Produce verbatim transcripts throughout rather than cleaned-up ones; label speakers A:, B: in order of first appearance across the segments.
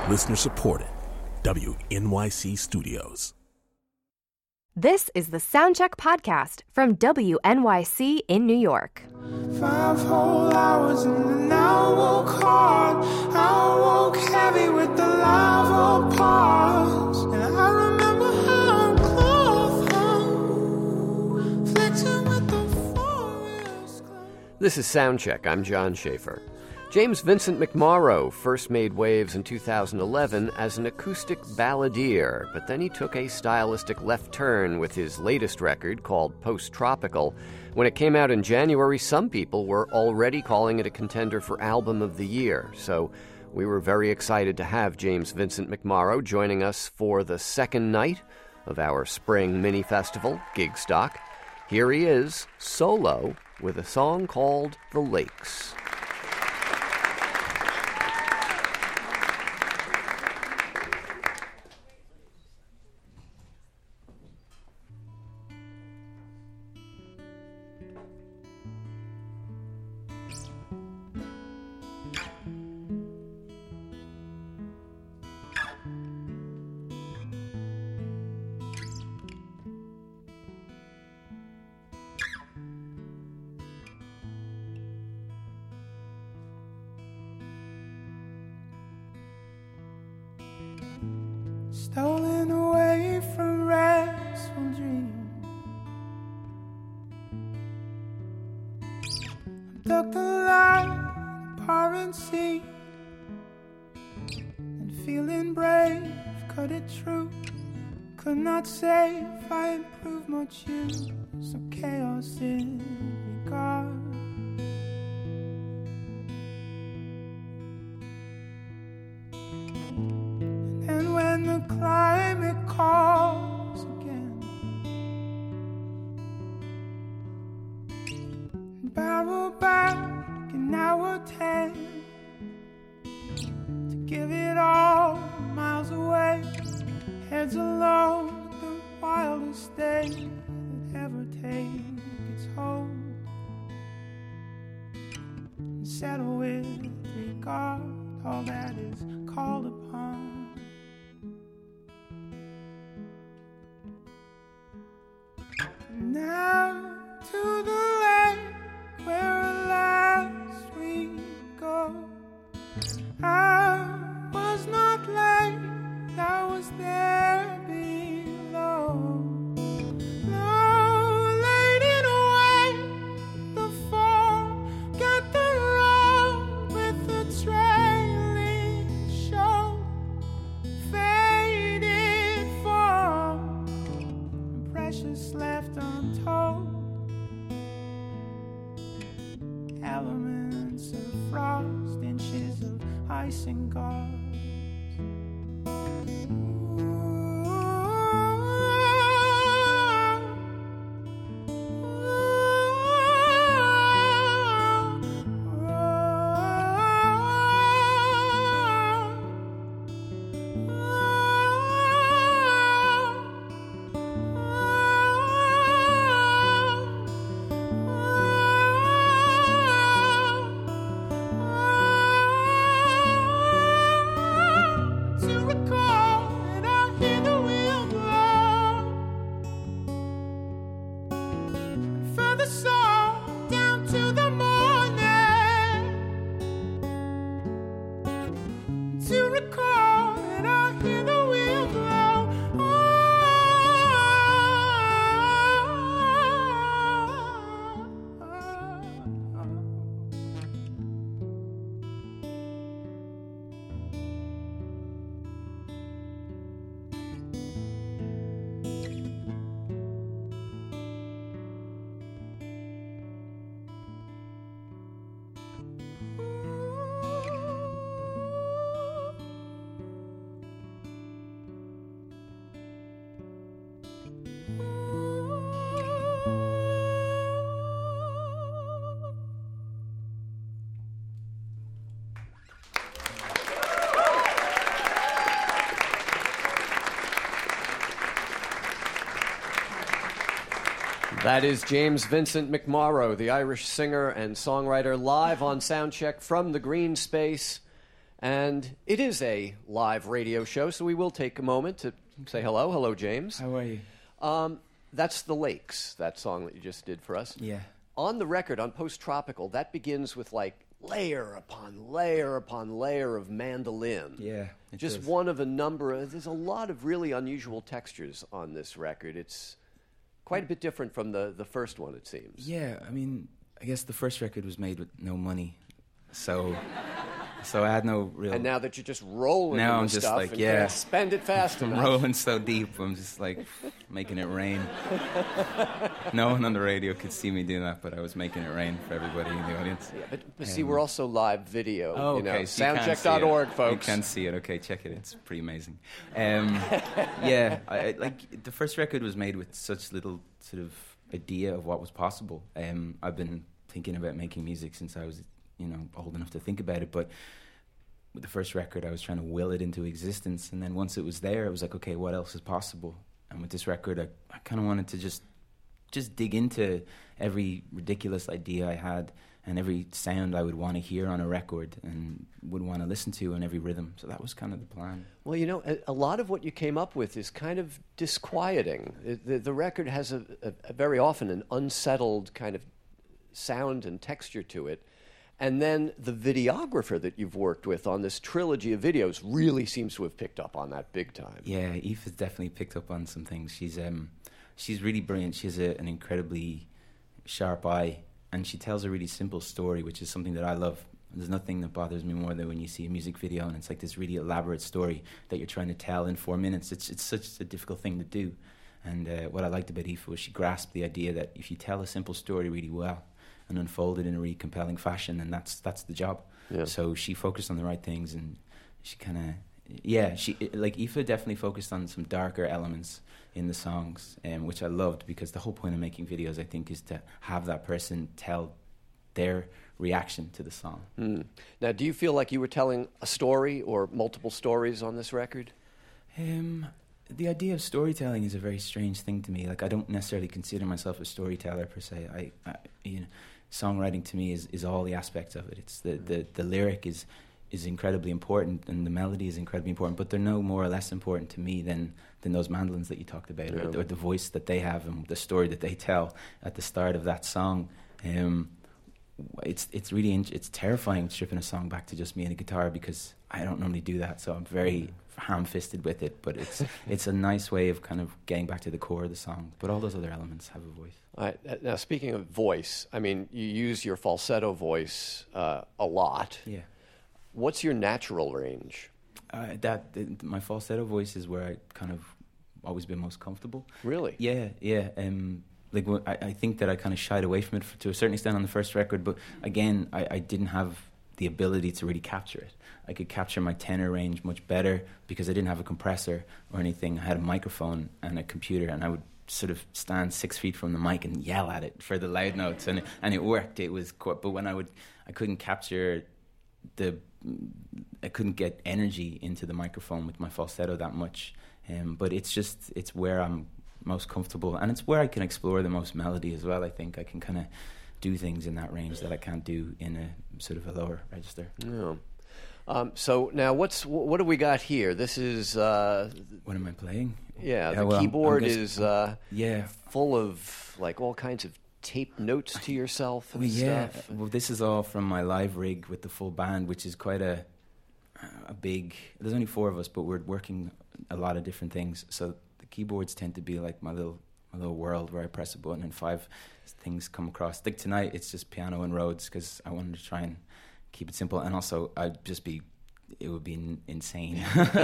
A: Listener supported. W N Y C Studios.
B: This is the Soundcheck Podcast from W N Y C in New York.
C: Five whole hours and I woke hard. I woke heavy with the lava pause. And I remember how close hung, flexing with the forest.
D: This is Soundcheck. I'm John Schaefer. James Vincent McMorrow first made waves in two thousand eleven as an acoustic balladeer, but then he took a stylistic left turn with his latest record called Post-Tropical. When it came out in January, some people were already calling it a contender for Album of the Year, so we were very excited to have James Vincent McMorrow joining us for the second night of our spring mini-festival, Gigstock. Here he is, solo, with a song called The Lakes.
C: Stolen away from restful dreams, abduct the light, pouring seed, and feeling brave, cut it true. Could not say if I improved much use of chaos in regard. And when the climate calls again, barrel back an hour ten to give it all miles away. Heads alone, the wildest day that ever take its hold, and settle with regard all that is called upon. Now to the lake where last we go. I was not late, I was there below. No, late in away, the fall got the road with the trailing show. Faded fall, precious left untold. Elements of frost, inches of ice and gauze.
D: That is James Vincent McMorrow, the Irish singer and songwriter, live on Soundcheck from the Green Space. And it is a live radio show, so we will take a moment to say hello. Hello, James.
E: How are you?
D: Um, that's The Lakes, that song that you just did for us.
E: Yeah.
D: On the record, on Post Tropical, that begins with like layer upon layer upon layer of mandolin.
E: Yeah. it
D: Just
E: does.
D: one of a number of, there's a lot of really unusual textures on this record. It's quite a bit different from the, the first one, it seems.
E: Yeah, I mean, I guess the first record was made with no money, so so I had no real.
D: And now that you're just rolling
E: Now
D: in
E: I'm
D: the
E: just
D: stuff
E: like,
D: and
E: yeah.
D: can't spend it fast
E: I'm
D: enough.
E: rolling so deep, I'm just like making it rain. No one on the radio could see me doing that, but I was making it rain for everybody in the audience.
D: Yeah, but, but see,
E: Um,
D: we're also live video.
E: Oh,
D: you know,
E: okay. so you can
D: soundcheck
E: see
D: dot org,
E: it.
D: folks.
E: You can see it. Okay, check it. It's pretty amazing. Um, yeah, I, I- like the first record was made with such little sort of idea of what was possible. Um, I've been thinking about making music since I was, you know, old enough to think about it. But with the first record, I was trying to will it into existence, and then once it was there, I was like, okay, what else is possible? And with this record, I, I kind of wanted to just just dig into every ridiculous idea I had and every sound I would want to hear on a record and would want to listen to and every rhythm. So that was kind of the plan.
D: Well, you know, a, a lot of what you came up with is kind of disquieting. It, the, the record has a, a, a very often an unsettled kind of sound and texture to it. And then the videographer that you've worked with on this trilogy of videos really seems to have picked up on that big time.
E: Yeah, Eve has definitely picked up on some things. She's um, she's really brilliant. She has a, an incredibly sharp eye, and she tells a really simple story, which is something that I love. There's nothing that bothers me more than when you see a music video and it's like this really elaborate story that you're trying to tell in four minutes. It's it's such a difficult thing to do. And uh, what I liked about Aoife was she grasped the idea that if you tell a simple story really well and unfold it in a really compelling fashion, then that's that's the job.
D: Yeah.
E: So she focused on the right things, and she kind of, yeah, she like Aoife definitely focused on some darker elements in the songs, um, which I loved, because the whole point of making videos, I think, is to have that person tell their reaction to the song.
D: Mm. Now, do you feel like you were telling a story or multiple stories on this record?
E: Um, the idea of storytelling is a very strange thing to me. Like, I don't necessarily consider myself a storyteller per se. I, I you know, songwriting to me is, is all the aspects of it. It's the, the, the lyric is is incredibly important, and the melody is incredibly important, but they're no more or less important to me than than those mandolins that you talked about,
D: Yeah.
E: or, or the voice that they have and the story that they tell at the start of that song. Um, it's it's really in, it's terrifying stripping a song back to just me and a guitar, because I don't normally do that, so I'm very ham-fisted with it, but it's it's a nice way of kind of getting back to the core of the song. But all those other elements have a voice.
D: All right, now, speaking of voice, I mean, you use your falsetto voice uh, a lot.
E: Yeah.
D: What's your natural range?
E: Uh, that th- my falsetto voice is where I kind of always been most comfortable.
D: Really?
E: Yeah, yeah. Um, like wh- I, I think that I kind of shied away from it for, to a certain extent on the first record, but again, I, I didn't have the ability to really capture it. I could capture my tenor range much better because I didn't have a compressor or anything. I had a microphone and a computer, and I would sort of stand six feet from the mic and yell at it for the loud notes, and it, and it worked. It was quite, but when I would, I couldn't capture the, I couldn't get energy into the microphone with my falsetto that much. Um, but it's just, it's where I'm most comfortable, and it's where I can explore the most melody as well. I think I can kind of do things in that range that I can't do in a sort of a lower register.
D: Yeah. Um, so now, what's what do we got here? This is uh,
E: What am I playing?
D: yeah. The
E: well, I'm-
D: keyboard
E: I'm just-
D: is uh,
E: Yeah.
D: full of like all kinds of taped notes to yourself and
E: Well, yeah.
D: stuff.
E: Well, this is all from my live rig with the full band, which is quite a a big. There's only four of us, but we're working a lot of different things. So the keyboards tend to be like my little my little world where I press a button and five things come across. Like tonight, it's just piano and Rhodes because I wanted to try and keep it simple, and also I'd just be. It would be in, insane,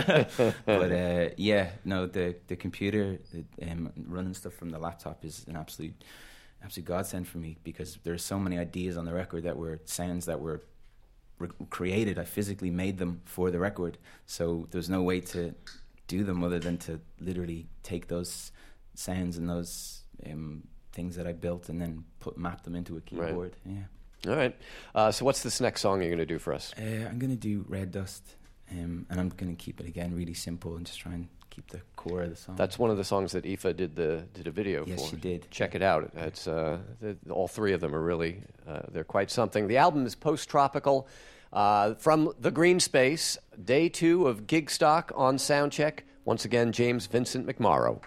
E: but uh, yeah, no. The the computer the, um, running stuff from the laptop is an absolute, absolute godsend for me, because there's so many ideas on the record that were sounds that were re- created. I physically made them for the record, so there's no way to do them other than to literally take those sounds and those um, things that I built and then put map them into a keyboard.
D: Right.
E: Yeah.
D: All right. Uh, so what's this next song you're going to do for us?
E: Uh, I'm going to do Red Dust, um, and I'm going to keep it, again, really simple and just try and keep the core of the song.
D: That's one of the songs that Aoife did the did a video
E: Yes,
D: for.
E: she did.
D: Check it out. It's uh, the, all three of them are really uh, they're quite something. The album is Post Tropical. Uh, from the Green Space, day two of Gig Stock on Soundcheck. Once again, James Vincent McMorrow.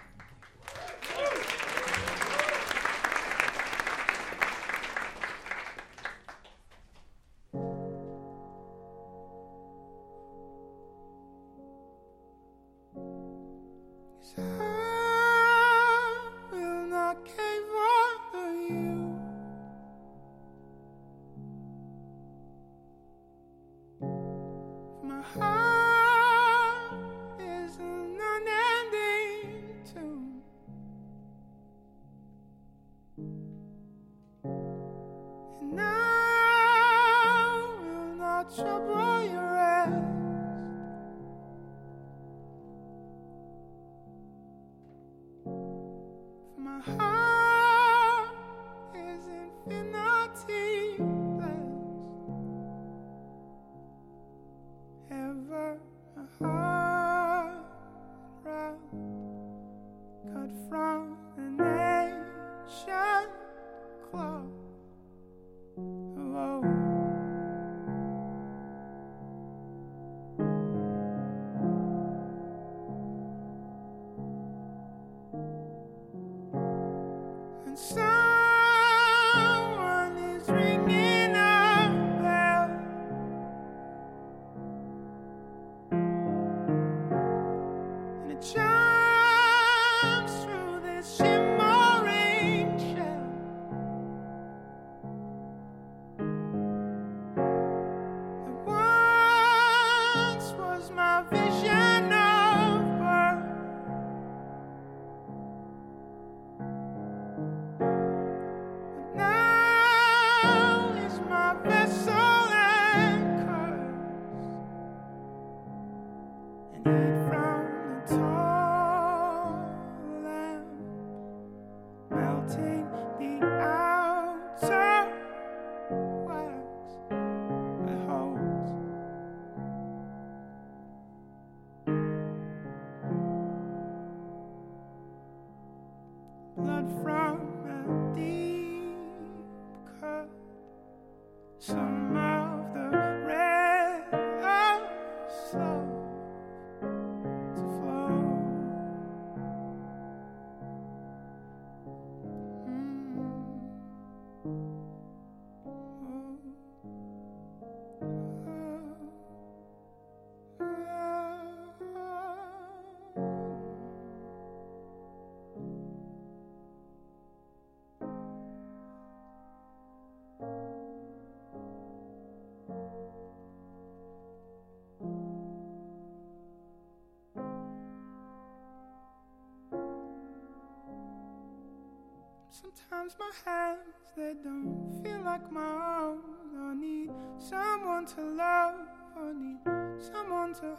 C: Sometimes my hands, they don't feel like my own. I need someone to love, I need someone to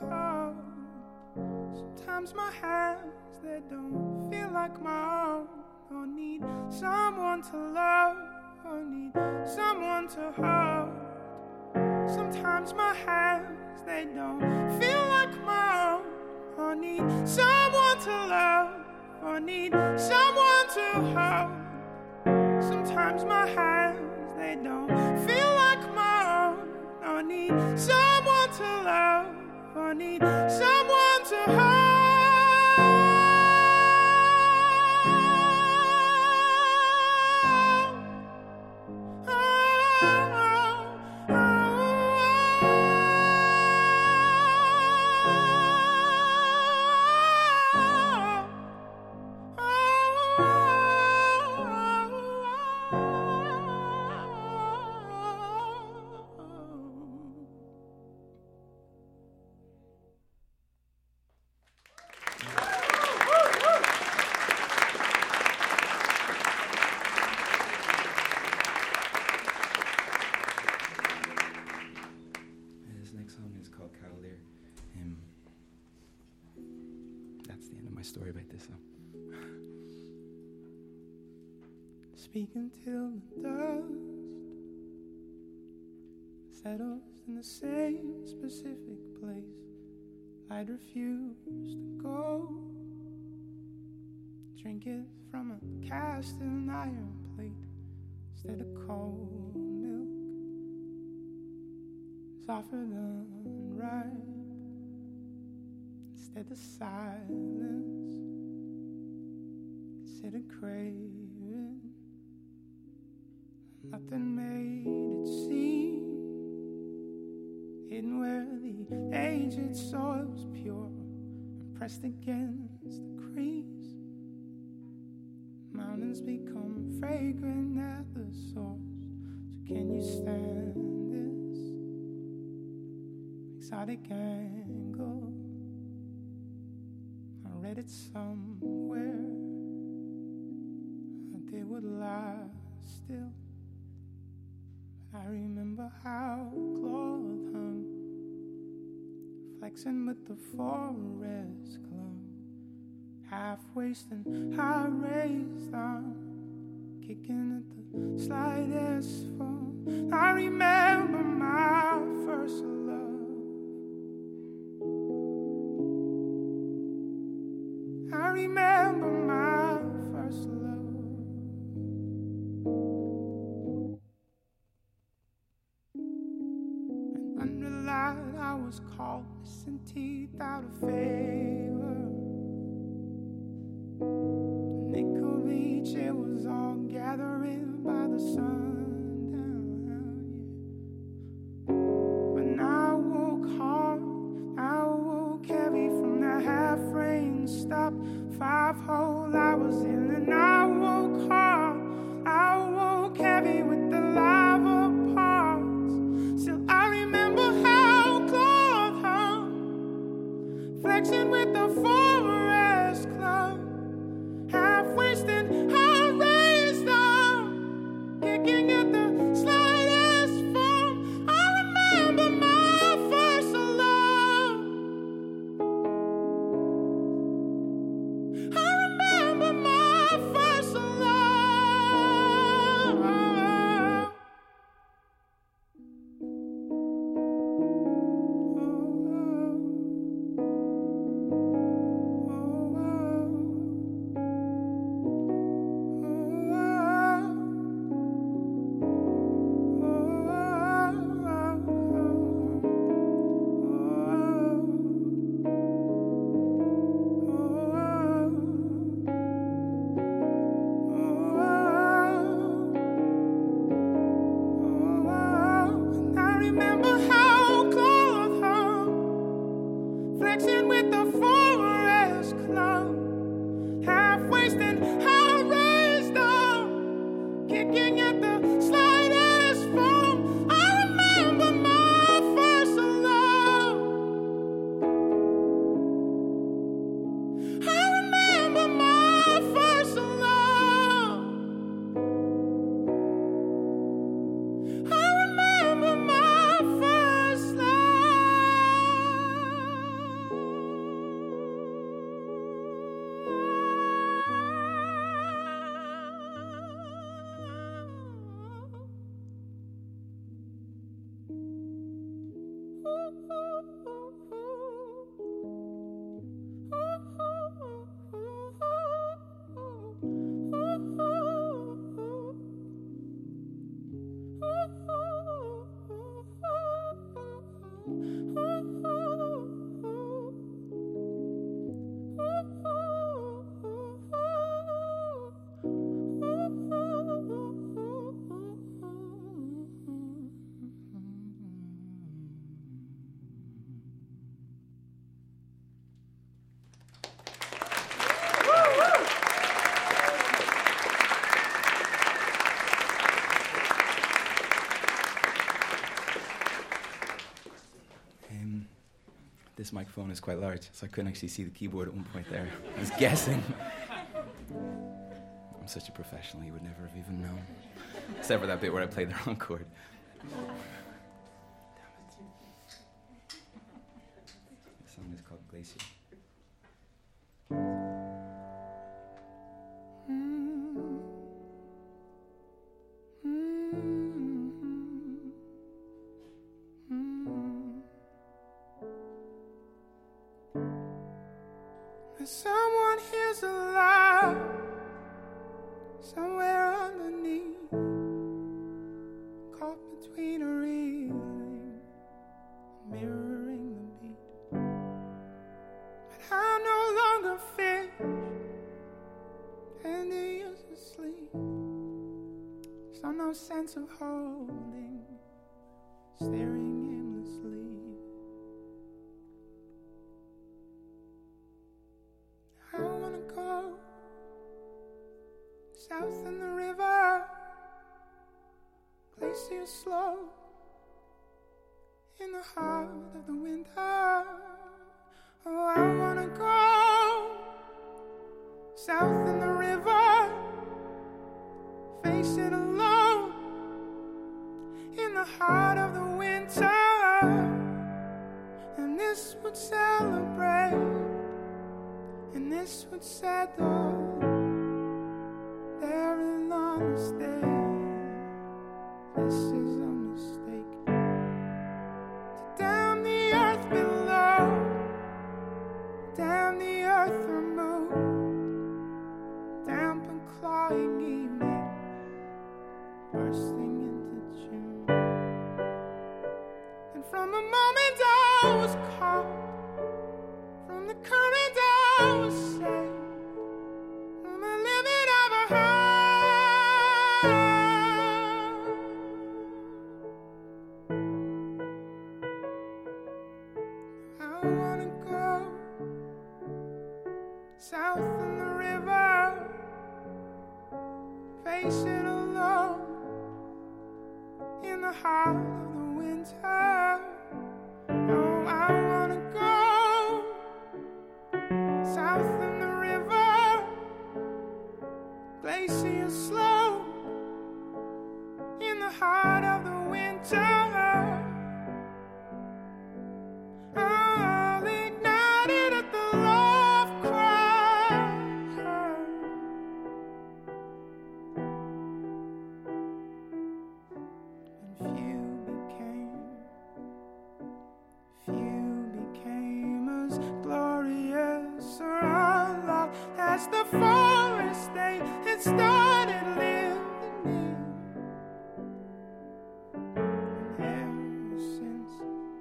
C: hold. Sometimes my hands, they don't feel like my own. I need someone to love, I need someone to hold. Sometimes my hands, they don't feel like my own. I need someone to love, I need someone to hold. Sometimes my hands, they don't feel like my own. I need someone to love, I need someone to hold.
E: Story about this song.
C: Speak until the dust settles in the same specific place. I'd refuse to go. Drink it from a cast and iron plate instead of cold milk. offered unripe instead of silence. Consider craving. Nothing made it seem hidden where the aged soil's pure and pressed against the crease. Mountains become fragrant at the source. So can you stand this exotic angle? I read it somewhere that they would lie still. But I remember how cloth hung, flexing with the forest clung, half-waist and high-raised arm, kicking at the slightest foam. I remember my first love. I remember my first love. And under light I was caught, missing teeth out of favor. Nickel Beach, it was all gathering by the sundown, yeah. When I woke hard, I woke heavy from the half-rain stop. Five whole hours in, and I woke hard, I woke heavy with the lava parts. Still I remember how cloth hung, flexing with the forest club, half-wasted, high-raised arm, kicking at the slightest form. I remember my first love. I remember my first love.
E: This microphone is quite large, so I couldn't actually see the keyboard at one point there. I was guessing. I'm such a professional, you would never have even known. Except for that bit where I played the wrong chord. Damn it. The song is called Glacier.
C: Someone here's alive, somewhere underneath, caught between a reeling sense of holding, staring aimlessly. I wanna go south in the river, glacier slow, in the heart of the winter. Oh, I wanna go south in the river, face it alone, in the heart of the winter. And this would celebrate, and this would settle there in honesty. This is a mistake to damn the earth below, damn the earth removed, damp and clawing evening, bursting into June. And from the moment I was caught, from the current I was saved, from the limit of a heart. I wanna go south in the river, face it alone, in the heart of the winter. Oh, I wanna go south in the river, glacier slow, in the heart of the winter. I'll ignite it at the love cry. And few became, few became as glorious or unloved as the forest they had started living in. And ever since,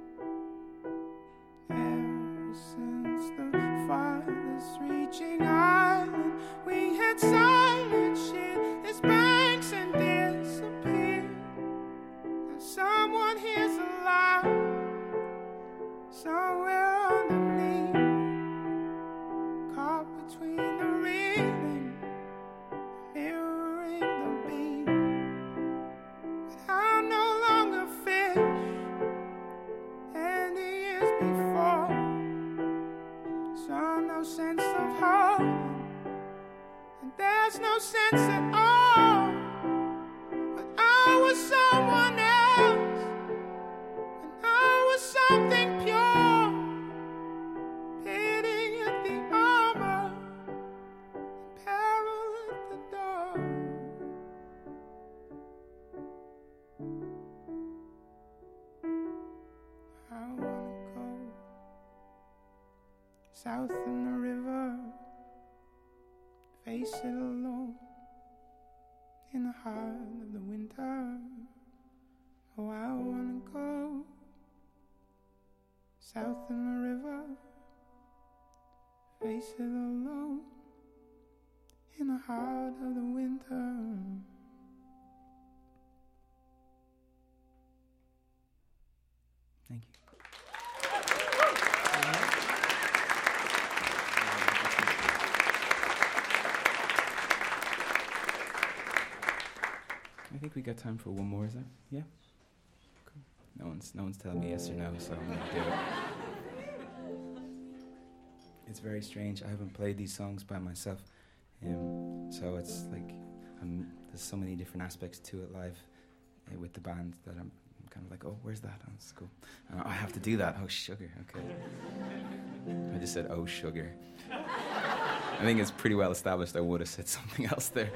C: ever since the farthest reaching island, we had silent shit its banks and disappeared. And someone hears a loud somewhere underneath, caught between the reeling, mirroring the beat. But I'm no longer fish, and years before, saw no sense of hope, and there's no sense at all. But I was someone else, and I was something pure, pitting at the armor, and peril at the door. I wanna go south in the river, face it alone, in the heart of the winter. Oh, I wanna go south in the river, face it alone, in the heart of the winter.
E: Thank you. I think we got time for one more, is that? Yeah? Cool. No one's, no one's telling me yes or no, so I'm gonna do it. It's very strange. I haven't played these songs by myself, um, so it's like I'm, there's so many different aspects to it live uh, with the band that I'm kind of like, oh, where's that? Oh, that's cool. Uh, I have to do that. Oh, sugar. Okay. I just said, oh, sugar. I think it's pretty well established I would have said something else there.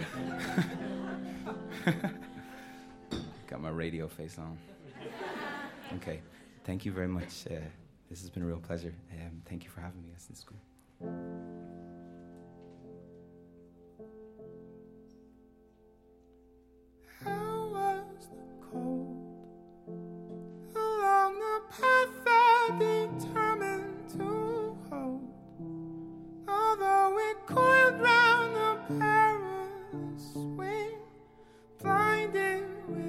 E: Got my radio face on. Okay. Thank you very much. Uh, this has been a real pleasure. Um, thank you for having me. It's in school.
C: How was the cold along the path I determined to hold? Although it coiled round the perilous wing, blinded with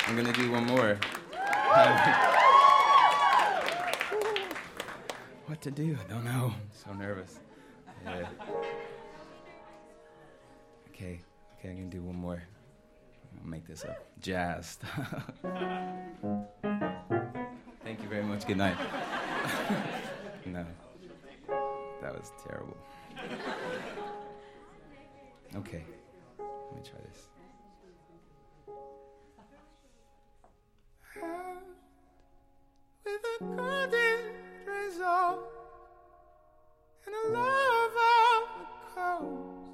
E: I'm gonna do one more. What to do? I don't know. I'm so nervous. Yeah. Okay, okay, I'm gonna do one more. I'll make this up. Jazz. Thank you very much. Good night. No, that was terrible. Okay, let me try this.
C: With a golden result and a love of the coast,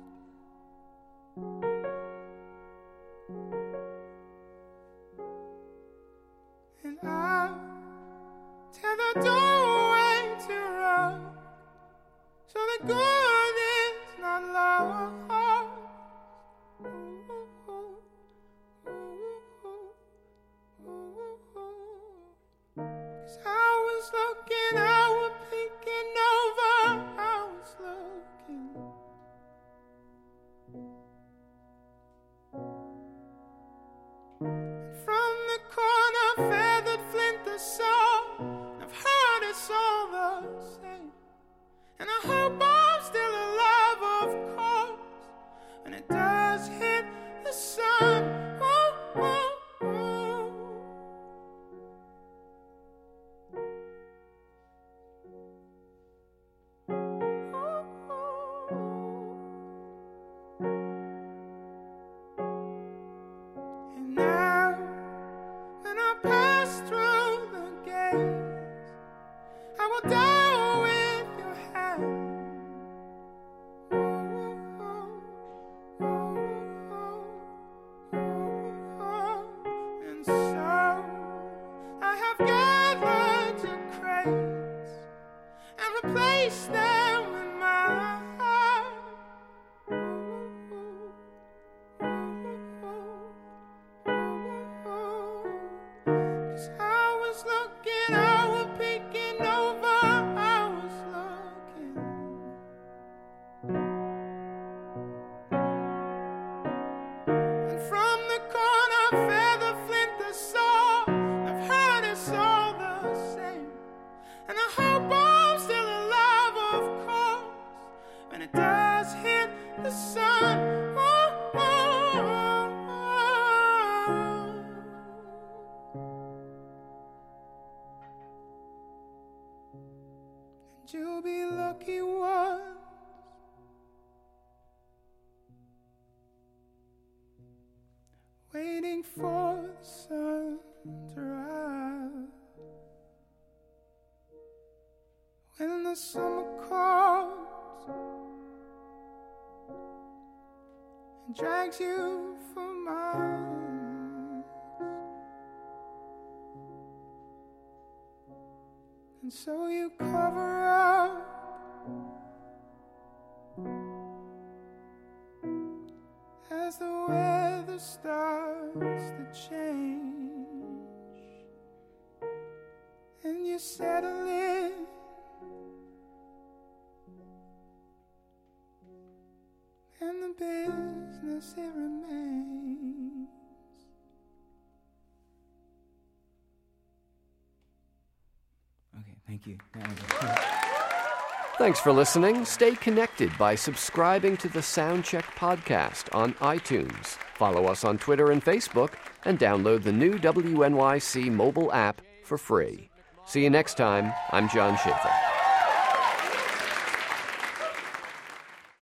C: and I'll tell the doorway to run, so the good is not lost. I was looking, I was thinking over, I was looking. And from the corner, feathered flint the song. I've heard it's all the same. And I hope I'm still alive, of course, when it does hit the sun. Ooh, ooh. Replace them with my heart. Cause I was looking, I was picking over, I was looking. And from the corner, feather flint the saw. I've heard it's all the same. And I hope I'm still alive, of course, when it does hit the sun. Oh, oh, oh, and you'll be lucky ones waiting for the sun to rise. When the summer calls and drags you for miles, and so you cover up as the weather starts to change, and you settle in. And the business it remains.
E: Okay, thank you.
D: Thanks for listening. Stay connected by subscribing to the Soundcheck podcast on iTunes. Follow us on Twitter and Facebook, and download the new W N Y C mobile app for free. See you next time. I'm John Schaefer.